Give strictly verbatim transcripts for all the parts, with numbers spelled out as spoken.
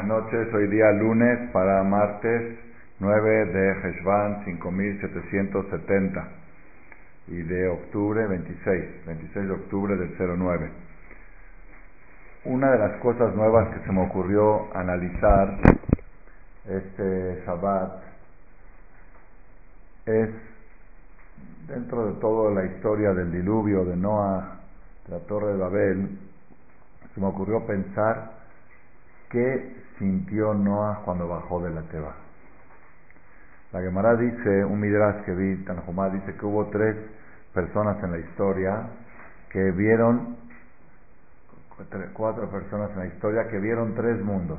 buenas noches. Hoy día lunes para martes nueve de Heshvan cinco mil setecientos setenta y de octubre veintiséis, veintiséis de octubre del cero nueve. Una de las cosas nuevas que se me ocurrió analizar este Shabbat es, dentro de toda la historia del diluvio, de Noah, de la Torre de Babel, se me ocurrió pensar qué sintió Noah cuando bajó de la Teba. La Gemara dice, un midrash que vi, Tanjumá, dice que hubo tres personas en la historia que vieron, cuatro personas en la historia que vieron tres mundos.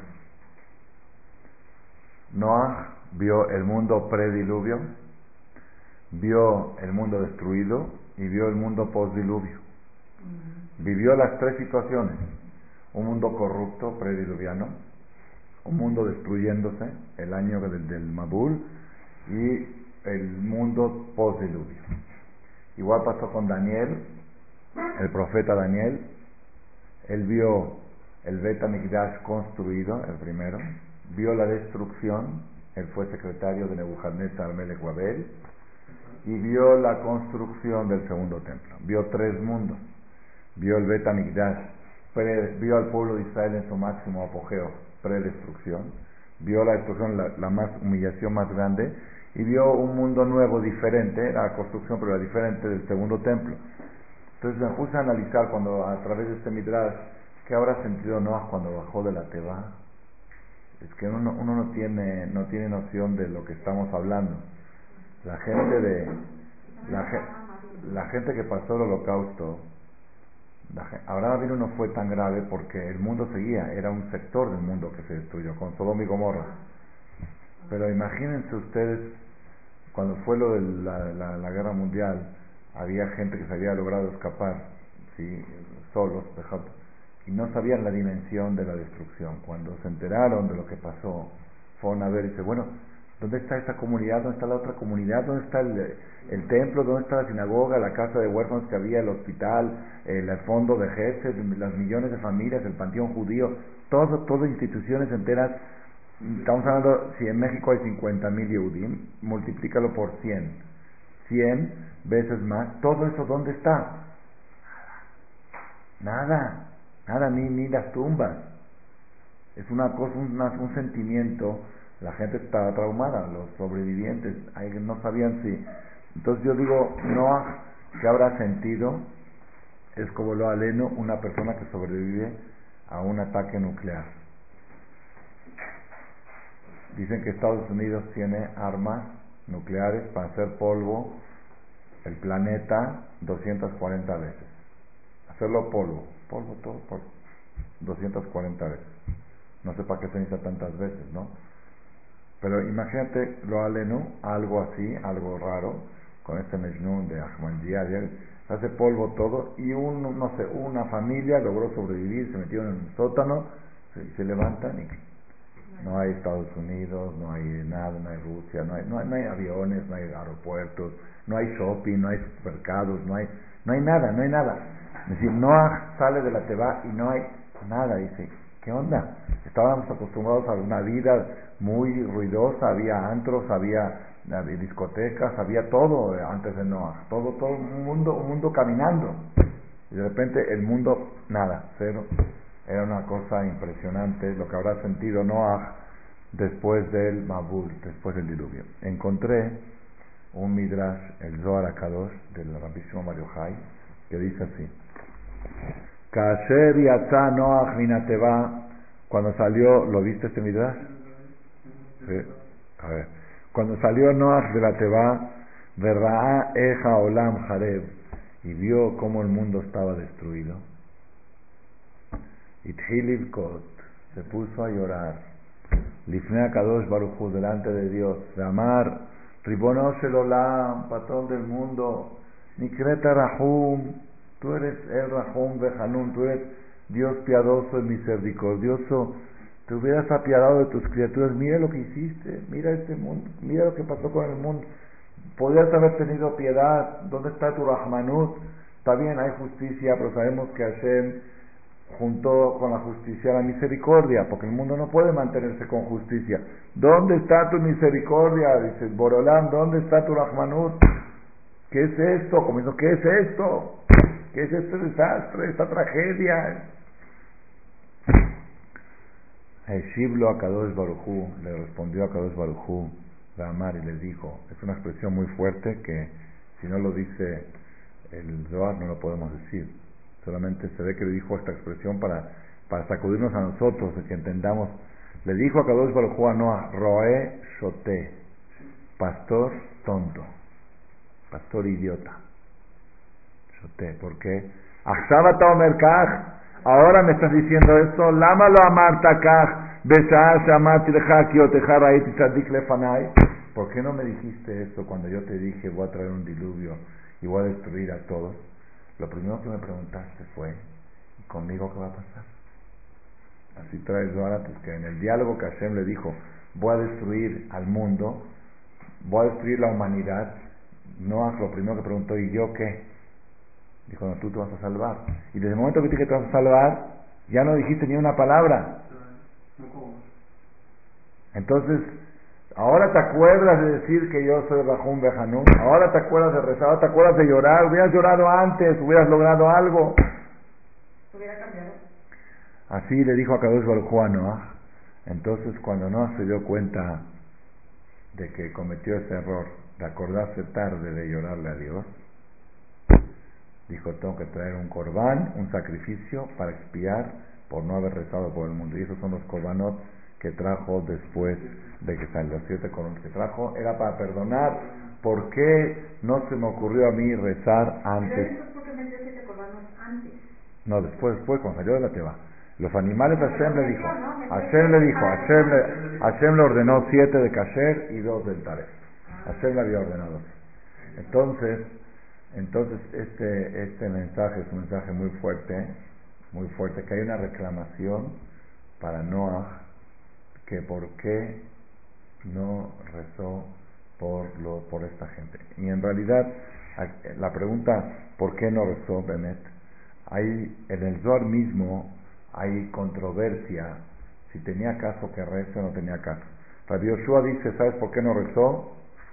Noah vio el mundo prediluvio, vio el mundo destruido y vio el mundo postdiluvio. Vivió las tres situaciones: un mundo corrupto, prediluviano, un mundo destruyéndose, el año del, del Mabul, y el mundo postdiluvio. Igual pasó con Daniel, el profeta Daniel. Él vio el Bet HaMikdash construido, el primero, vio la destrucción, él fue secretario de Nebuchadnezzar Melech Babel, y vio la construcción del segundo templo. Vio tres mundos. Vio el Bet HaMikdash, vio al pueblo de Israel en su máximo apogeo, predestrucción, vio la destrucción, la, la más humillación más grande, y vio un mundo nuevo, diferente, la construcción pero era diferente del segundo templo. Entonces me puse a analizar cuando, a través de este midrash, qué habrá sentido Noah cuando bajó de la Teba. Es que uno, uno no tiene no tiene noción de lo que estamos hablando. La gente de la, la gente que pasó el Holocausto, Abraham Avinu no fue tan grave porque el mundo seguía, era un sector del mundo que se destruyó, con Sodoma y Gomorra. Pero imagínense ustedes, cuando fue lo de la, la, la guerra mundial, había gente que se había logrado escapar, ¿sí? solos, y no sabían la dimensión de la destrucción. Cuando se enteraron de lo que pasó, fueron a ver y dice, bueno, ¿dónde está esta comunidad? ¿Dónde está la otra comunidad? ¿Dónde está el, el templo? ¿Dónde está la sinagoga? ¿La casa de huérfanos que había? ¿El hospital? ¿El fondo de Gesed? ¿Las millones de familias? ¿El panteón judío? Todo, todo instituciones enteras. Estamos hablando, si en México hay cincuenta mil Yehudim, multiplícalo por cien. cien veces más. ¿Todo eso dónde está? Nada. Nada, ni, ni las tumbas. Es una cosa, una, un sentimiento. La gente estaba traumada, los sobrevivientes no sabían si. Entonces yo digo, Noah, ¿qué habrá sentido? Es como lo aleno, una persona que sobrevive a un ataque nuclear. Dicen que Estados Unidos tiene armas nucleares para hacer polvo el planeta doscientas cuarenta veces. Hacerlo polvo, polvo, todo polvo, doscientas cuarenta veces. No sé para qué se necesita tantas veces, ¿no? Pero imagínate lo aleno, algo así, algo raro, con este Mejnun de Ahmadiyya, hace polvo todo, y un, no sé, una familia logró sobrevivir, se metieron en un sótano, se, se levantan y no hay Estados Unidos, no hay nada, no hay Rusia, no hay, no hay, no hay aviones, no hay aeropuertos, no hay shopping, no hay supermercados, no hay, no hay nada, no hay nada. Es decir, Noah sale de la Teba y no hay nada, dice, ¿qué onda? Estábamos acostumbrados a una vida muy ruidosa, había antros, había, había discotecas, había todo antes de Noah, todo, todo un mundo, un mundo caminando, y de repente el mundo, nada, cero. Era una cosa impresionante lo que habrá sentido Noah después del Mabul, después del diluvio. Encontré un midrash, el Zohar HaKadosh, del Rabísimo Mario Jai, que dice así: Kasher yatza Noach min hateva, cuando salió, ¿lo viste este midrash? Sí. A ver, cuando salió Noach de la Teva, verra'a eja olam jareb, y vio cómo el mundo estaba destruido. Itchil Kot, se puso a llorar. Lifnei HaKadosh Baruj Hu, delante de Dios. De amar, Ribono Shel Olam, patrón del mundo. Nikreta Rahum, tú eres el Rahum Behanun, tú eres Dios piadoso y misericordioso. Te hubieras apiadado de tus criaturas. Mira lo que hiciste, mira este mundo, mira lo que pasó con el mundo. Podrías haber tenido piedad. ¿Dónde está tu Rahmanut? Está bien, hay justicia, pero sabemos que Hashem juntó con la justicia la misericordia, porque el mundo no puede mantenerse con justicia. ¿Dónde está tu misericordia? Dice Borolán, ¿dónde está tu Rahmanut? ¿Qué es esto? Como dice, ¿qué es esto? ¿Qué es este desastre, esta tragedia? Shiblo a Kadosh Baruj Hu, le respondió a Kadosh Baruj Hu, Ramar, y le dijo, es una expresión muy fuerte que si no lo dice el Zohar no lo podemos decir. Solamente se ve que le dijo esta expresión para, para sacudirnos a nosotros, de que entendamos. Le dijo a Kadosh Baruj Hu a Noah, Roe Shote, pastor tonto, pastor idiota. Shote, ¿por qué? Achshavata Omer Kach, ahora me estás diciendo esto, Lama lo amarta Kach, Besar Shamati Lecha Kioteja Raiti Tzadik Lefanai. ¿Por qué no me dijiste esto cuando yo te dije voy a traer un diluvio y voy a destruir a todos? Lo primero que me preguntaste fue, ¿y conmigo qué va a pasar? Así trae Zohar, pues que en el diálogo que Hashem le dijo, voy a destruir al mundo, voy a destruir la humanidad, Noah lo primero que preguntó, ¿y yo qué? Dijo, no, tú te vas a salvar. Y desde el momento que te dije que te vas a salvar, ya no dijiste ni una palabra. Entonces, ahora te acuerdas de decir que yo soy Rahum Behanú, ahora te acuerdas de rezar, ahora te acuerdas de llorar, hubieras llorado antes, hubieras logrado algo. Hubiera cambiado. Así le dijo a Kadosh Baruj Hu a Noah. Entonces cuando Noah se dio cuenta de que cometió ese error, de acordarse tarde de llorarle a Dios, dijo, tengo que traer un corbán, un sacrificio para expiar por no haber rezado por el mundo. Y esos son los corbanot que trajo después de que salió, los siete corbanos que trajo, era para perdonar. ¿Por qué no se me ocurrió a mí rezar antes? Pero eso es porque metió siete corbanos antes. No, después, después, cuando salió de la teba. Los animales No, Hashem no, le dijo, no, no, Hashem le dijo, Hashem le, Hashem le ordenó siete de kasher y dos del taref. Hashem le había ordenado. Entonces, entonces este, este mensaje es un mensaje muy fuerte, muy fuerte, que hay una reclamación para Noah, que por qué no rezó por, lo, por esta gente. Y en realidad, la pregunta, ¿por qué no rezó Bemet? Hay, en el Zohar mismo hay controversia si tenía caso que rece o no tenía caso. Rabbi Yoshua dice, ¿sabes por qué no rezó?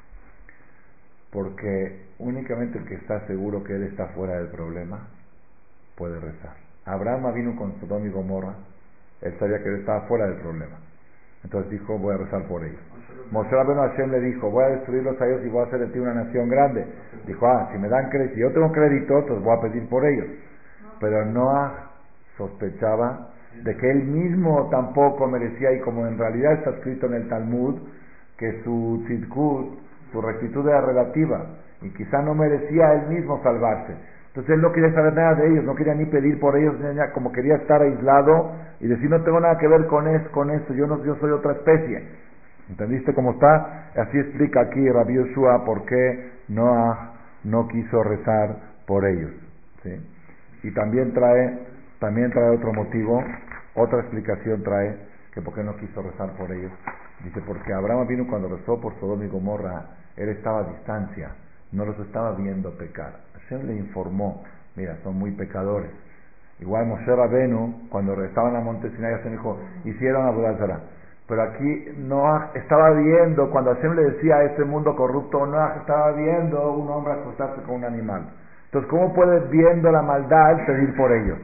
Porque únicamente el que está seguro que él está fuera del problema puede rezar. Abraham vino con Sodoma y Gomorra, él sabía que él estaba fuera del problema, entonces dijo, voy a rezar por ellos. Moshe Rabbeinu Hashem le dijo, voy a destruirlos a ellos y voy a hacer de ti una nación grande. Dijo, ah, si me dan crédito, si yo tengo crédito, entonces voy a pedir por ellos. Pero Noah sospechaba de que él mismo tampoco merecía, y como en realidad está escrito en el Talmud, que su tzidkut, su rectitud era relativa, y quizá no merecía él mismo salvarse. Entonces él no quería saber nada de ellos, no quería ni pedir por ellos, ni nada, como quería estar aislado y decir, no tengo nada que ver con eso, con eso yo, no, yo soy otra especie. ¿Entendiste cómo está? Así explica aquí Rabbi Yoshua por qué Noah no quiso rezar por ellos, ¿sí? Y también trae, también trae otro motivo, otra explicación trae, que por qué no quiso rezar por ellos. Dice, porque Abraham vino cuando rezó por Sodoma y Gomorra, él estaba a distancia, no los estaba viendo pecar. Hashem le informó, mira, son muy pecadores. Igual Moshe Rabenu, cuando estaban en la monte Sinai, Hashem dijo, hicieron Avodat Zarah. Pero aquí Noah estaba viendo, cuando Hashem le decía a este mundo corrupto, Noah estaba viendo un hombre acostarse con un animal. Entonces, ¿cómo puedes, viendo la maldad, pedir por ellos?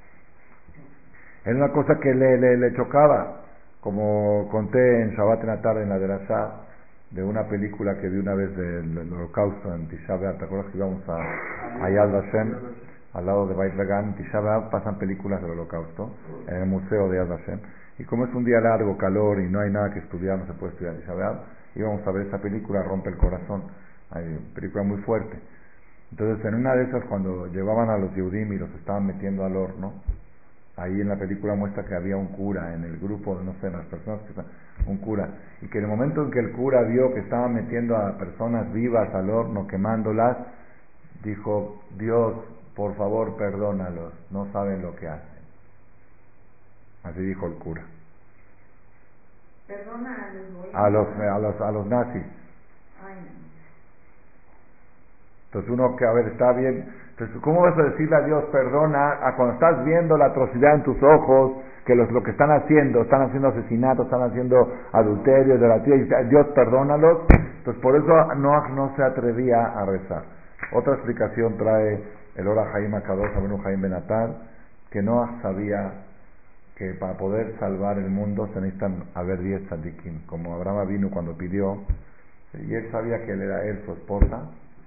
Es una cosa que le, le, le chocaba, como conté en Shabbat en la tarde, en la Derashá, de una película que vi una vez del, del Holocausto en Tisha B'Av. ¿Te acuerdas que íbamos a, a Yad Vashem, al lado de Beit Vegan? En Tisha B'Av pasan películas del Holocausto, en el museo de Yad Vashem. Y como es un día largo, calor, y no hay nada que estudiar, no se puede estudiar en Tisha B'Av, íbamos a ver esta película, Rompe el Corazón. Hay una película muy fuerte. Entonces, en una de esas, cuando llevaban a los Yehudim y los estaban metiendo al horno, ahí en la película muestra que había un cura en el grupo, no sé, las personas que están, un cura, y que en el momento en que el cura vio que estaban metiendo a personas vivas al horno, quemándolas, dijo, Dios, por favor, perdónalos, no saben lo que hacen. Así dijo el cura. Perdona a los goyim, a los, a los, a los nazis. Ay, no. Entonces uno que, a ver, está bien, Entonces, ¿cómo vas a decirle a Dios perdona a cuando estás viendo la atrocidad en tus ojos, que los, lo que están haciendo, están haciendo asesinatos, están haciendo adulterio, idolatría, y Dios perdónalos? Entonces, por eso Noach no se atrevía a rezar. Otra explicación trae el Ora Haim Akadosh, Abenu Haim Benatar, que Noach sabía que para poder salvar el mundo se necesitan haber diez tzadikim, como Abraham vino cuando pidió, y él sabía que él era él, su esposa,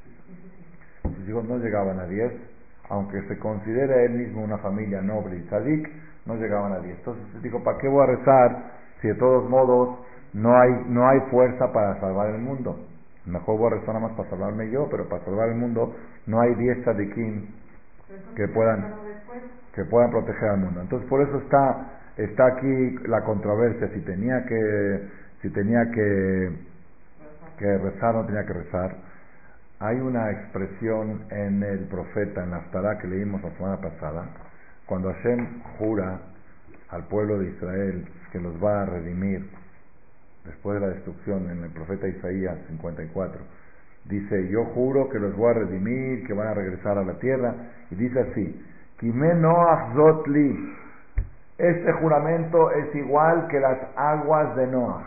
sus hijos no llegaban a diez, aunque se considere él mismo una familia noble y tzadik, no llegaban a diez. Entonces dijo, ¿para qué voy a rezar si de todos modos no hay, no hay fuerza para salvar el mundo? Mejor voy a rezar nada más para salvarme yo, pero para salvar el mundo no hay diez tzadikim que puedan, que puedan proteger al mundo. Entonces por eso está, está aquí la controversia, si tenía que, si tenía que, que rezar o no tenía que rezar. Hay una expresión en el profeta, en la Haftará que leímos la semana pasada, cuando Hashem jura al pueblo de Israel que los va a redimir después de la destrucción, en el profeta Isaías cincuenta y cuatro, dice, yo juro que los voy a redimir, que van a regresar a la tierra, y dice así, Kime Noach Zot Li, este juramento es igual que las aguas de Noach.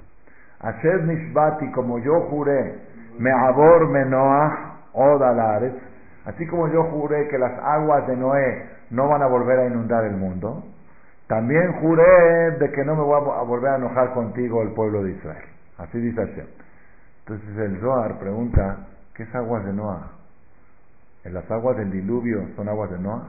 Asher Nishbati, como yo juré, Me'abor Menoach Od Alaretz, así como yo juré que las aguas de Noé no van a volver a inundar el mundo, también juré de que no me voy a volver a enojar contigo, el pueblo de Israel. Así dice Hashem. Entonces el Zohar pregunta, ¿qué es aguas de Noach? ¿En las aguas del diluvio son aguas de Noach?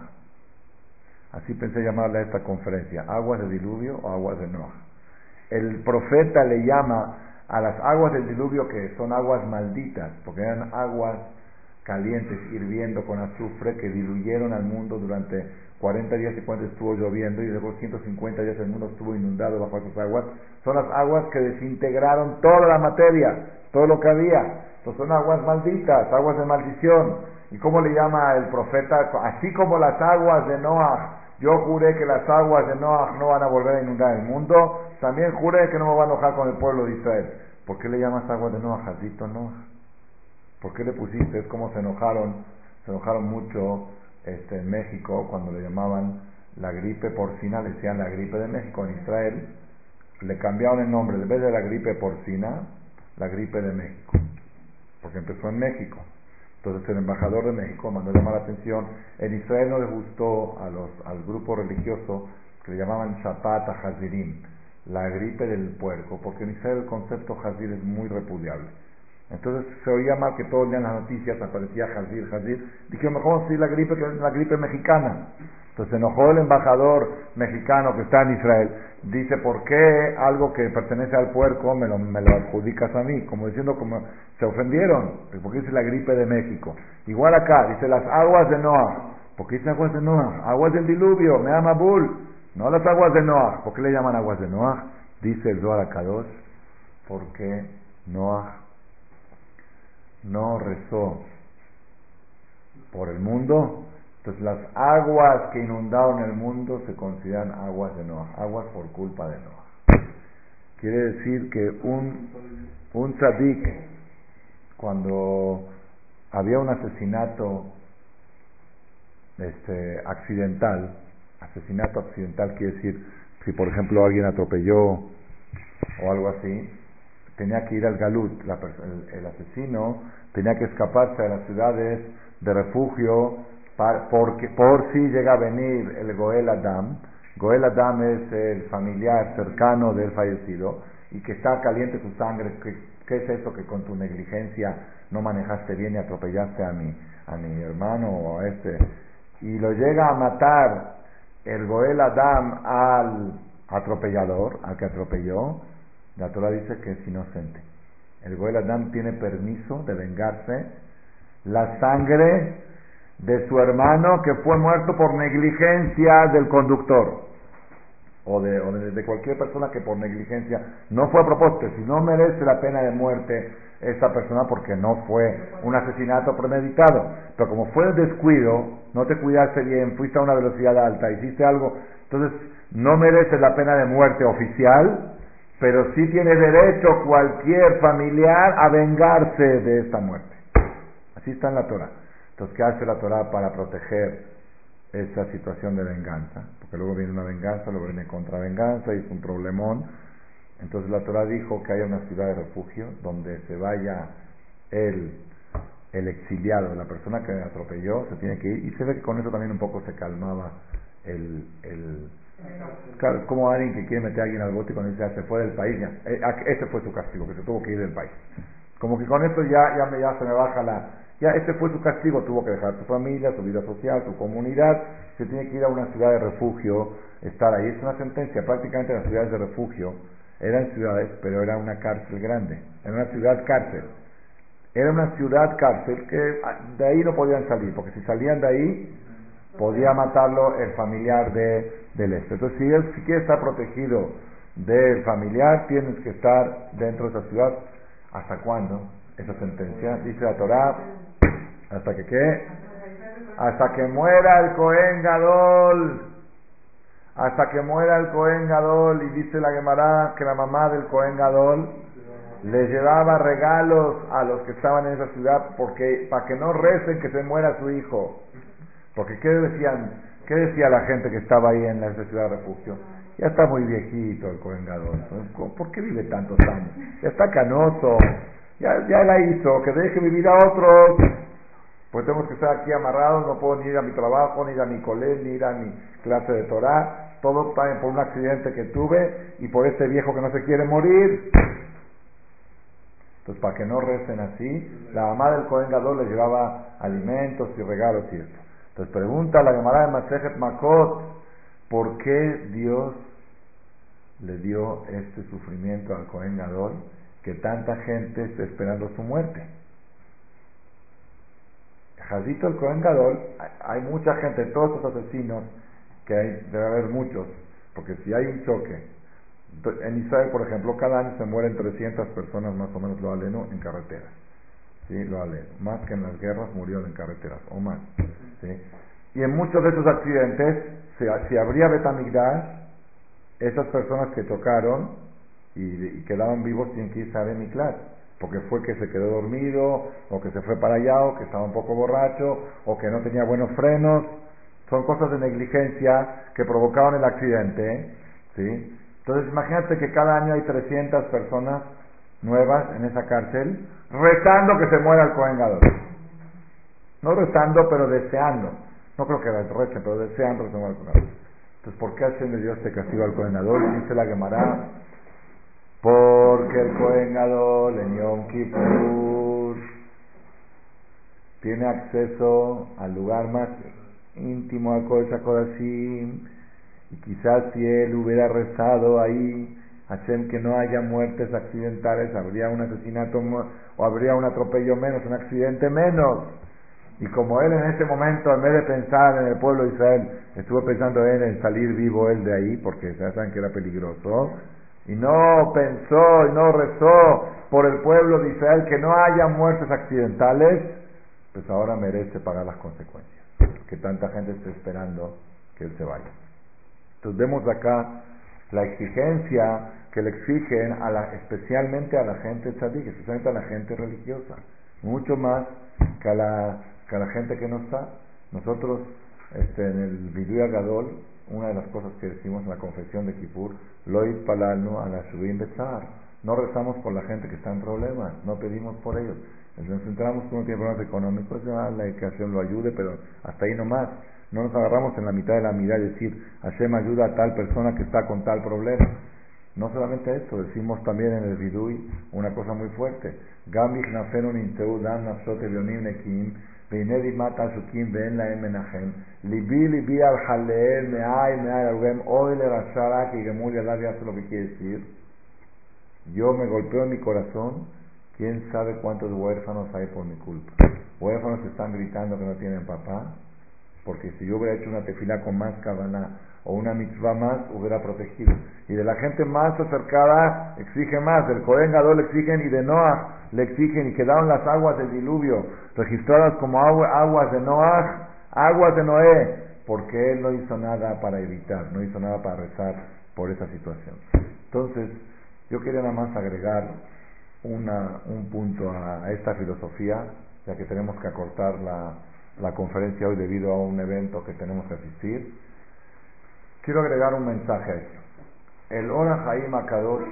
Así pensé llamarle a esta conferencia, ¿aguas de diluvio o aguas de Noach? El profeta le llama a las aguas del diluvio, que son aguas malditas, porque eran aguas calientes hirviendo con azufre que diluyeron al mundo durante cuarenta días y cuando estuvo lloviendo, y luego ciento cincuenta días el mundo estuvo inundado bajo esas aguas. Son las aguas que desintegraron toda la materia, todo lo que había. Entonces son aguas malditas, aguas de maldición. ¿Y cómo le llama el profeta? Así como las aguas de Noach, yo juré que las aguas de Noach no van a volver a inundar el mundo, también juré que no me va a enojar con el pueblo de Israel. ¿Por qué le llamas aguas de Noach? Hazito Noach. ¿Por qué le pusiste? Es como se enojaron, se enojaron mucho este, en México cuando le llamaban la gripe porcina, le decían la gripe de México. En Israel le cambiaron el nombre, en vez de la gripe porcina, la gripe de México, porque empezó en México. Entonces el embajador de México mandó llamar la atención. En Israel no les gustó a los, al grupo religioso que le llamaban Shapat Hazirim, la gripe del puerco, porque en Israel el concepto Hazir es muy repudiable. Entonces se oía mal que todos el día en las noticias aparecía Hazir, Hazir. Dijeron, mejor vamos a decir la gripe que es la gripe mexicana. Entonces se enojó el embajador mexicano que está en Israel. Dice, ¿por qué algo que pertenece al puerco me lo, me lo adjudicas a mí? Como diciendo, como se ofendieron. ¿Por qué dice la gripe de México? Igual acá, dice las aguas de Noah. ¿Por qué dice aguas de Noah? Aguas del diluvio, me ama Bull. No las aguas de Noah. ¿Por qué le llaman aguas de Noah? Dice el Zohar Akadosh, porque Noah no rezó por el mundo. Entonces las aguas que inundaron el mundo se consideran aguas de Noah, aguas por culpa de Noah. Quiere decir que un, un tzadik, cuando había un asesinato este, accidental, asesinato accidental quiere decir, si por ejemplo alguien atropelló o algo así, tenía que ir al galut, la, el, el asesino tenía que escaparse a las ciudades de refugio, para, porque, por si llega a venir el Goel Adam. Goel Adam es el familiar cercano del fallecido y que está caliente su sangre. ¿Qué, qué es eso que con tu negligencia no manejaste bien y atropellaste a mi, a mi hermano o a este? Y lo llega a matar el Goel Adam al atropellador, al que atropelló. La Torah dice que es inocente. El Goel Adam tiene permiso de vengarse la sangre de su hermano que fue muerto por negligencia del conductor o de, o de, de cualquier persona que por negligencia no fue a propósito. Si no merece la pena de muerte esa persona porque no fue un asesinato premeditado, pero como fue descuido, no te cuidaste bien, fuiste a una velocidad alta, hiciste algo, entonces no merece la pena de muerte oficial, pero sí tiene derecho cualquier familiar a vengarse de esta muerte. Así está en la Torah. Entonces, ¿qué hace la Torah para proteger esa situación de venganza? Porque luego viene una venganza, luego viene contravenganza y es un problemón. Entonces la Torah dijo que haya una ciudad de refugio donde se vaya el, el exiliado, la persona que atropelló, se tiene que ir, y se ve que con eso también un poco se calmaba el... el claro, es como alguien que quiere meter a alguien al bote y cuando dice, ya se fue del país, ya, eh, ese fue su castigo, que se tuvo que ir del país. Como que con eso ya, ya, me, ya se me baja la... Ya ese fue su castigo, tuvo que dejar su familia, su vida social, su comunidad, se tiene que ir a una ciudad de refugio, estar ahí. Es una sentencia, prácticamente las ciudades de refugio eran ciudades, pero era una cárcel grande, era una ciudad cárcel. Era una ciudad cárcel que de ahí no podían salir, porque si salían de ahí, podía matarlo el familiar de, del este. Entonces, si él si quiere estar protegido del familiar, tienes que estar dentro de esa ciudad. ¿Hasta cuándo? Esa sentencia, dice la Torah, ¿hasta que qué? Hasta que muera el Cohen Gadol. Hasta que muera el Cohen Gadol. Y dice la Gemara que la mamá del Cohen Gadol le llevaba regalos a los que estaban en esa ciudad porque para que no recen que se muera su hijo. Porque ¿qué decían? ¿Qué decía la gente que estaba ahí en esa ciudad de refugio? Ya está muy viejito el Cohen Gadol. ¿Por qué vive tantos años? Ya está canoso. Ya, ya la hizo. Que deje vivir a otros. Pues tengo que estar aquí amarrados. No puedo ni ir a mi trabajo, ni ir a mi cole, ni ir a mi clase de Torah. Todo también por un accidente que tuve y por este viejo que no se quiere morir. Entonces, para que no recen así, la mamá del Cohen Gadol le llevaba alimentos y regalos y esto. Entonces pregunta la Gemara de Masejet Makot, ¿por qué Dios le dio este sufrimiento al Cohen Gadol que tanta gente está esperando su muerte? Jazito el Cohen Gadol, hay mucha gente, todos estos asesinos, que hay, debe haber muchos, porque si hay un choque, en Israel por ejemplo, cada año se mueren trescientas personas más o menos, lo aleno, en carreteras. ¿Sí? Lo aleno. Más que en las guerras murieron en carreteras, o más. ¿Sí? Y en muchos de esos accidentes, si, si habría Betamigdash, esas personas que chocaron y, y quedaban vivos tienen que irse a Bemiklat, porque fue que se quedó dormido, o que se fue para allá, o que estaba un poco borracho, o que no tenía buenos frenos. Son cosas de negligencia que provocaron el accidente. ¿Sí? Entonces imagínate que cada año hay trescientas personas nuevas en esa cárcel, rezando que se muera el Cohen Gadol. No rezando, pero deseando. No creo que recen, pero deseando que se muera el Cohen Gadol. Entonces, ¿por qué Hashem le dio este castigo al Cohen Gadol? Dice la Gemara, porque el Cohen Gadol en Yom Kippur tiene acceso al lugar más íntimo, al Kodesh HaKodashim, y quizás si él hubiera rezado ahí, Hashem, que no haya muertes accidentales, habría un asesinato o habría un atropello menos, un accidente menos. Y como él en ese momento, en vez de pensar en el pueblo de Israel, estuvo pensando él en salir vivo él de ahí, porque ya saben que era peligroso, y no pensó y no rezó por el pueblo de Israel que no haya muertes accidentales, pues ahora merece pagar las consecuencias, que tanta gente esté esperando que él se vaya. Entonces vemos acá la exigencia que le exigen a la, especialmente a la gente tzadik, especialmente a la gente religiosa, mucho más que a la, que a la gente que no está. Nosotros este, en el Vidui Agadol, una de las cosas que decimos en la confesión de Kippur, lo itpalalnu a la shuvim betzar, no rezamos por la gente que está en problemas, no pedimos por ellos. Nos centramos que uno tiene problemas económicos, ya la que Hashem lo ayude, pero hasta ahí nomás. No nos agarramos en la mitad de la mirada y decir, Hashem ayuda a tal persona que está con tal problema. No solamente eso, decimos también en el Vidui una cosa muy fuerte. Gam ichnafenu nimtzeu dam nafshot elyonim nekim ve'ineh dimat ashukim ve'en lahem menachem libi libi al haleel me'ay me'ay arugem oy le rashara que gemul yadav. Ya sé lo que quiere decir. Yo me golpeo en mi corazón, quién sabe cuántos huérfanos hay por mi culpa. Huérfanos que están gritando que no tienen papá, porque si yo hubiera hecho una tefilá con más kavaná o una mitzvah más, hubiera protegido. Y de la gente más acercada exige más, del Cohen Gadol le exigen y de Noah le exigen, y quedaron las aguas del diluvio registradas como agua, aguas de Noah, aguas de Noé, porque él no hizo nada para evitar, no hizo nada para rezar por esa situación. Entonces, yo quería nada más agregar una, un punto a, a esta filosofía, ya que tenemos que acortar la la conferencia hoy debido a un evento que tenemos que asistir. Quiero agregar un mensaje a esto. El Ora Haim Akadosh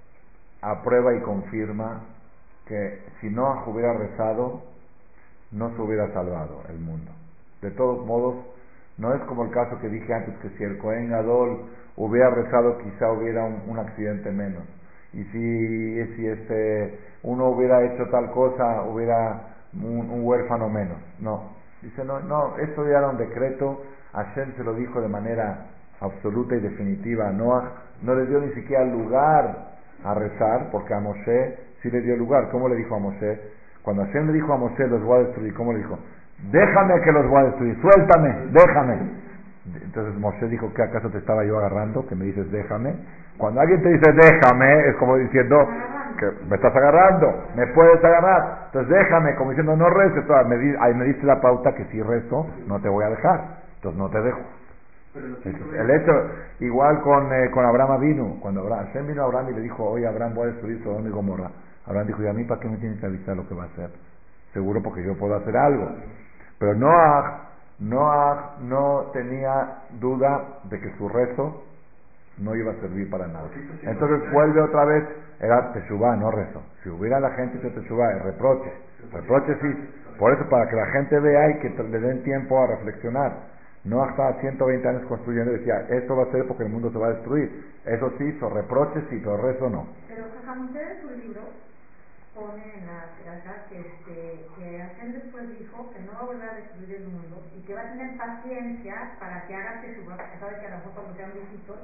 aprueba y confirma que si Noah hubiera rezado, no se hubiera salvado el mundo. De todos modos, no es como el caso que dije antes, que si el Cohen Gadol hubiera rezado, quizá hubiera un, un accidente menos. Y si, si este, uno hubiera hecho tal cosa, hubiera un, un huérfano menos. No. Dice, no, no, esto ya era un decreto. Hashem se lo dijo de manera absoluta y definitiva a Noah. No le dio ni siquiera lugar a rezar, porque a Moshe sí le dio lugar. ¿Cómo le dijo a Moshe? Cuando Hashem le dijo a Moshe, los voy a destruir, ¿cómo le dijo? Déjame que los voy a destruir, suéltame, déjame. Entonces Moshe dijo, ¿qué acaso te estaba yo agarrando? Que me dices déjame. Cuando alguien te dice déjame, es como diciendo que me estás agarrando, me puedes agarrar. Entonces déjame, como diciendo no reces. Me, di, ahí me diste la pauta que si rezo, no te voy a dejar. Entonces no te dejo. Entonces, el hecho, igual con, eh, con Abraham vino, cuando Abraham, Hashem vino a Abraham y le dijo, oye Abraham, voy a destruir Sodoma y Gomorra. Abraham dijo, ¿y a mí para qué me tienes que avisar lo que va a hacer? Seguro porque yo puedo hacer algo. Pero Noah, Noah no tenía duda de que su rezo no iba a servir para nada. Entonces vuelve otra vez, era Teshuvá, no rezo. Si hubiera la gente hecho Teshuvá, el reproche, reproche sí. Por eso, para que la gente vea y que le den tiempo a reflexionar. Noah estaba ciento veinte años construyendo y decía, esto va a ser porque el mundo se va a destruir. Eso sí hizo, reproches sí, pero rezo no. Pero Jajam, usted en su libro pone en la terraza que, este, que Hashem después dijo que no va a volver a destruir el mundo y que va a tener paciencia para que haga Teshuvá, porque sabe que a lo mejor cuando sean viejitos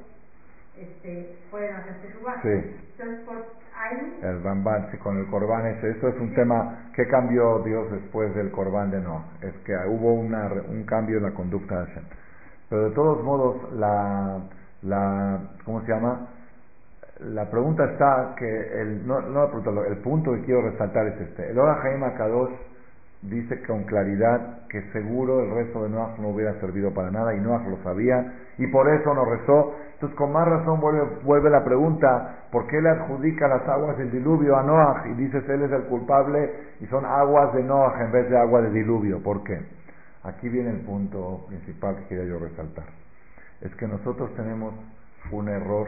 este, pueden hacer Teshuvá. Sí. Entonces, por ahí... El Ramban, sí, con el Corbán ese, eso es un sí. tema. ¿Qué cambió Dios después del Corbán de Noah? Es que hubo una, un cambio en la conducta de Hashem. Pero de todos modos, la, la ¿cómo se llama? La pregunta está que, el, no, no la pregunta, el punto que quiero resaltar es este. El Ora Haim Akadosh dice con claridad que seguro el rezo de Noah no hubiera servido para nada y Noah lo sabía y por eso no rezó. Entonces con más razón vuelve, vuelve la pregunta, ¿por qué le adjudica las aguas del diluvio a Noah? Y dices él es el culpable y son aguas de Noah en vez de agua de diluvio. ¿Por qué? Aquí viene el punto principal que quería yo resaltar. Es que nosotros tenemos un error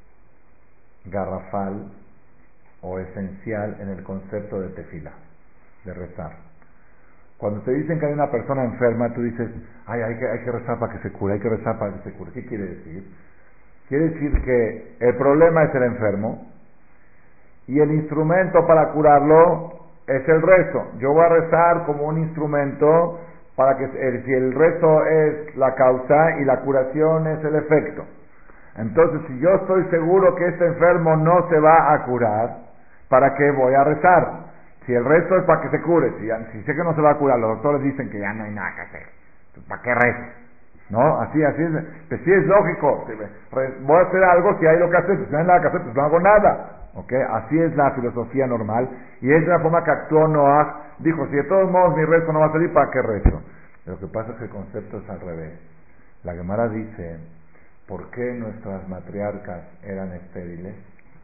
garrafal o esencial en el concepto de tefila, de rezar. Cuando te dicen que hay una persona enferma, tú dices, ay, hay que, hay que rezar para que se cure, hay que rezar para que se cure. ¿Qué quiere decir? Quiere decir que el problema es el enfermo y el instrumento para curarlo es el rezo. Yo voy a rezar como un instrumento para que, el, si el rezo es la causa y la curación es el efecto. Entonces, si yo estoy seguro que este enfermo no se va a curar, ¿para qué voy a rezar? Si el resto es para que se cure, si, si sé que no se va a curar, los doctores dicen que ya no hay nada que hacer, ¿para qué rezo? ¿No? Así, así es, pues sí es lógico, voy a hacer algo, si hay lo que hacer, pues si no hay nada que hacer, pues no hago nada, ¿ok? Así es la filosofía normal, y es la forma que actuó Noah, dijo, si de todos modos mi rezo no va a salir, ¿para qué rezo? Lo que pasa es que el concepto es al revés. La Gemara dice, ¿por qué nuestras matriarcas eran estériles?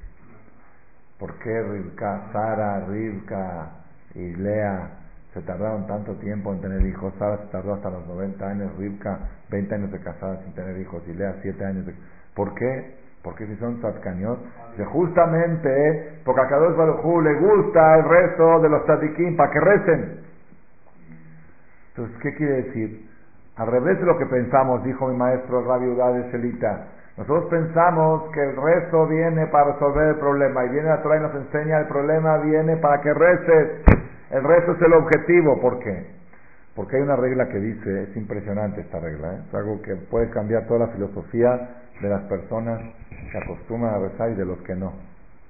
¿Por qué Rivka, Sara, Rivka y Lea se tardaron tanto tiempo en tener hijos? Sara se tardó hasta los noventa años, Rivka veinte años de casada sin tener hijos y Lea siete años de... ¿Por qué? Porque si son tzadkaniot, que justamente porque a Kadosh Baruj Hu le gusta el rezo de los tzadikim para que recen. Entonces, ¿qué quiere decir? Al revés de lo que pensamos, dijo mi maestro Rabbi Udá de Shelita. Nosotros pensamos que el rezo viene para resolver el problema, y viene la Torah y nos enseña el problema viene para que reces. El rezo es el objetivo. ¿Por qué? Porque hay una regla que dice, es impresionante esta regla, ¿eh? Es algo que puede cambiar toda la filosofía de las personas que acostumbran a rezar y de los que no.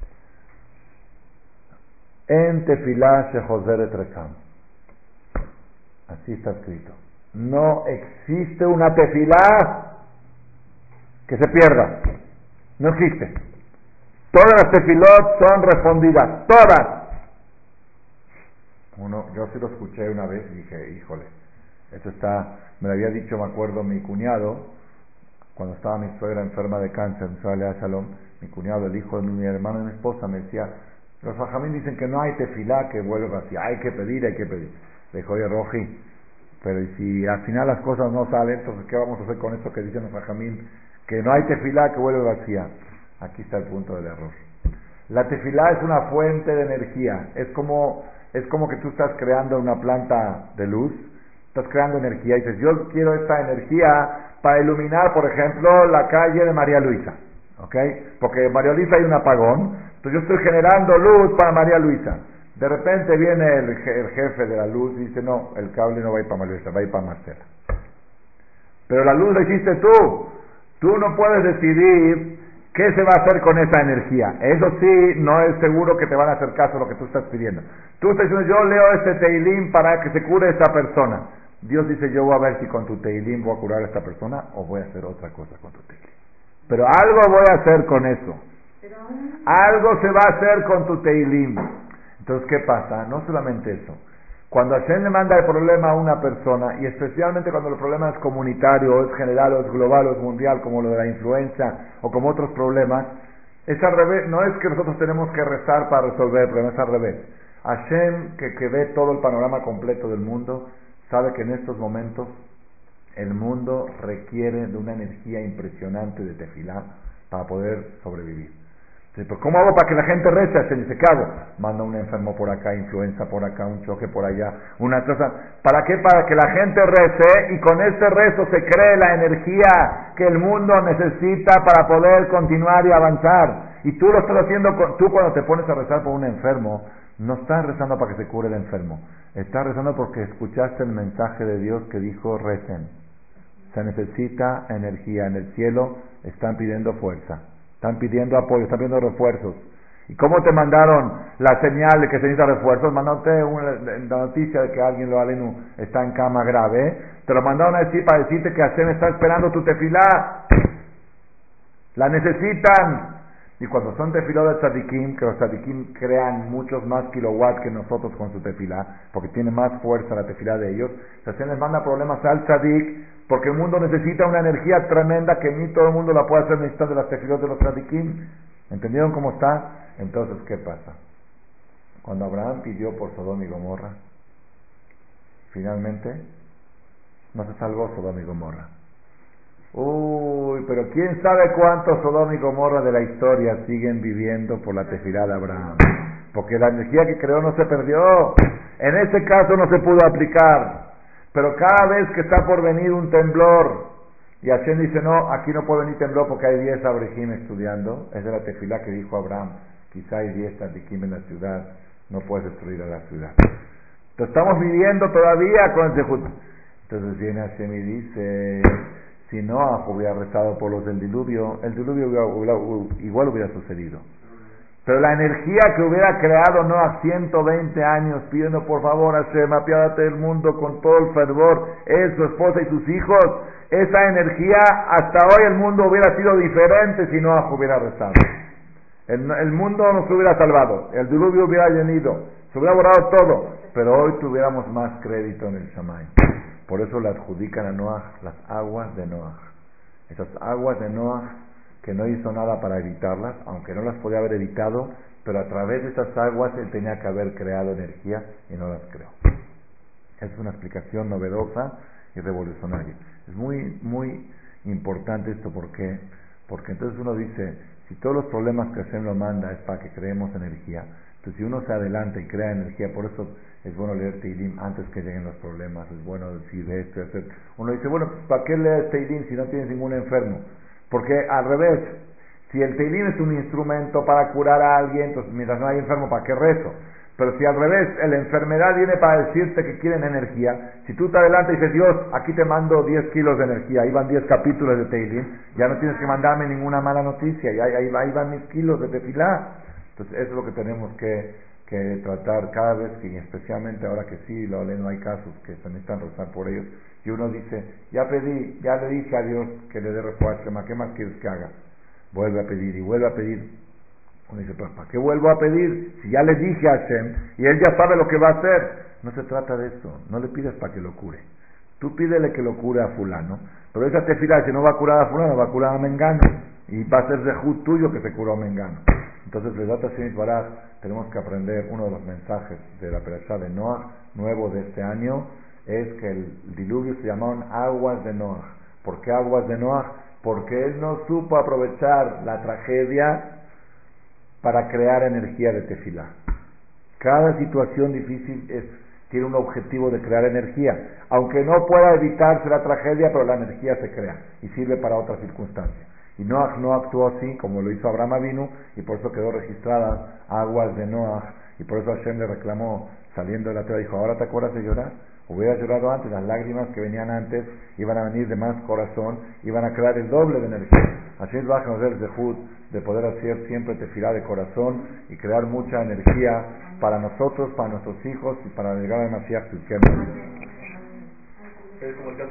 En tefilá shehozeret rekam. Así está escrito. No existe una tefilá que se pierda. No existe. Todas las tefilot son respondidas. Todas. Uno, yo sí lo escuché una vez y dije, híjole, esto está, me lo había dicho, me acuerdo, mi cuñado, cuando estaba mi suegra enferma de cáncer, mi suegra Lea Shalom, mi cuñado, el hijo de mi, mi hermano y mi esposa, me decía, los fajamín dicen que no hay tefilá que vuelva así, hay que pedir, hay que pedir. Le dijo, oye, Roji, Pero si al final las cosas no salen, entonces ¿qué vamos a hacer con esto que dicen los Jajamín? Que no hay tefilá, que vuelve vacía. Aquí está el punto del error. La tefilá es una fuente de energía. Es como, es como que tú estás creando una planta de luz, estás creando energía y dices, yo quiero esta energía para iluminar, por ejemplo, la calle de María Luisa. ¿Ok? Porque en María Luisa hay un apagón, entonces yo estoy generando luz para María Luisa. De repente viene el, el jefe de la luz y dice, no, el cable no va a ir para María Luisa, va a ir para Marcela. Pero la luz la hiciste tú. Tú no puedes decidir qué se va a hacer con esa energía. Eso sí, no es seguro que te van a hacer caso a lo que tú estás pidiendo. Tú estás diciendo, yo leo este teilín para que se cure esta persona. Dios dice, yo voy a ver si con tu teilín voy a curar a esta persona o voy a hacer otra cosa con tu teilín. Pero algo voy a hacer con eso. Algo se va a hacer con tu teilín. Entonces, ¿qué pasa? No solamente eso. Cuando Hashem le manda el problema a una persona, y especialmente cuando el problema es comunitario, o es general, o es global, o es mundial, como lo de la influenza, o como otros problemas, es al revés. No es que nosotros tenemos que rezar para resolver el problema, es al revés. Hashem, que, que ve todo el panorama completo del mundo, sabe que en estos momentos el mundo requiere de una energía impresionante de tefilá para poder sobrevivir. Sí, pero ¿cómo hago para que la gente rece? Se dice, ¿qué hago? Manda un enfermo por acá, influenza por acá, un choque por allá, una cosa. ¿Para qué? Para que la gente rece y con este rezo se cree la energía que el mundo necesita para poder continuar y avanzar. Y tú lo estás haciendo, con, tú cuando te pones a rezar por un enfermo, no estás rezando para que se cure el enfermo. Estás rezando porque escuchaste el mensaje de Dios que dijo, recen. Se necesita energía. En el cielo están pidiendo fuerza. Están pidiendo apoyo, están pidiendo refuerzos. ¿Y cómo te mandaron la señal de que se necesita refuerzos? Mandaste una, la noticia de que alguien, lo alenu, está en cama grave. ¿eh? Te lo mandaron a decir para decirte que Hashem está esperando tu tefilá. La necesitan. Y cuando son tefilá de tzadikim, que los tzadikim crean muchos más kilowatts que nosotros con su tefilá, porque tiene más fuerza la tefilá de ellos, Hashem les manda problemas al tzadik, porque el mundo necesita una energía tremenda que ni todo el mundo la puede hacer, necesita de las tefilot de los tzadikim. ¿Entendieron cómo está? Entonces, ¿qué pasa? Cuando Abraham pidió por Sodoma y Gomorra, finalmente no se salvó Sodoma y Gomorra. Uy, pero quién sabe cuántos Sodoma y Gomorra de la historia siguen viviendo por la tefilá de Abraham. Porque la energía que creó no se perdió. En este caso no se pudo aplicar. Pero cada vez que está por venir un temblor, y Hashem dice, no, aquí no puede venir temblor porque hay diez abrejim estudiando, es de la tefilá que dijo Abraham, quizá hay diez tzadikim en la ciudad, no puedes destruir a la ciudad. Entonces estamos viviendo todavía con el Zehut. Entonces viene Hashem y dice, si Noah hubiera rezado por los del diluvio, el diluvio hubiera, hubiera, igual hubiera sucedido. Pero la energía que hubiera creado Noah ciento veinte años pidiendo por favor Hashem, apiádate del mundo con todo el fervor, él, su esposa y sus hijos, esa energía hasta hoy el mundo hubiera sido diferente si Noah hubiera rezado. El, el mundo no se hubiera salvado, el diluvio hubiera venido, se hubiera borrado todo, pero hoy tuviéramos más crédito en el Shamay. Por eso le adjudican a Noah las aguas de Noah. Esas aguas de Noah que no hizo nada para evitarlas, aunque no las podía haber evitado, pero a través de esas aguas él tenía que haber creado energía y no las creó. Es una explicación novedosa y revolucionaria. Es muy, muy importante esto, ¿por qué? Porque entonces uno dice, si todos los problemas que Hashem lo manda es para que creemos energía, entonces si uno se adelanta y crea energía, por eso es bueno leer Teilim antes que lleguen los problemas, es bueno decir esto y hacer. Uno dice, bueno, pues ¿para qué leer Teilim si no tienes ningún enfermo? Porque al revés, si el Teilim es un instrumento para curar a alguien, entonces mientras no hay enfermo, ¿para qué rezo? Pero si al revés, la enfermedad viene para decirte que quieren energía, si tú te adelantas y dices, Dios, aquí te mando diez kilos de energía, ahí van diez capítulos de Teilim, ya no tienes que mandarme ninguna mala noticia, ya, ahí, ahí van mis kilos de tefilá. Entonces eso es lo que tenemos que, que tratar cada vez que, y especialmente ahora que sí, lo no hay casos que se necesitan rezar por ellos, y uno dice, ya pedí, ya le dije a Dios que le dé refuerzo, ¿qué más quieres que haga? Vuelve a pedir y vuelve a pedir. Uno dice, ¿para qué vuelvo a pedir? Si ya le dije a Hashem y él ya sabe lo que va a hacer. No se trata de eso, no le pides para que lo cure. Tú pídele que lo cure a fulano, pero esa tefilá, si no va a curar a fulano, va a curar a Mengano, y va a ser zehut tuyo que se curó a Mengano. Entonces, Bezrat Hashem Yitbaraj, tenemos que aprender uno de los mensajes de la perashá de Noah, nuevo de este año, es que el diluvio se llamaron aguas de Noah. ¿Por qué aguas de Noah? Porque él no supo aprovechar la tragedia para crear energía de tefilá. Cada situación difícil es, tiene un objetivo de crear energía, aunque no pueda evitarse la tragedia, pero la energía se crea y sirve para otras circunstancias. Y Noah no actuó así como lo hizo Abraham Avinu, y por eso quedó registradas aguas de Noah, y por eso Hashem le reclamó saliendo de la tierra, dijo, ¿ahora te acuerdas de llorar? Hubieras llorado antes, las lágrimas que venían antes iban a venir de más corazón, iban a crear el doble de energía. Hashem baja nos dé el zehut de poder hacer siempre tefilá de corazón y crear mucha energía para nosotros, para nuestros hijos y para llegar al Mashiach Tzidkenu.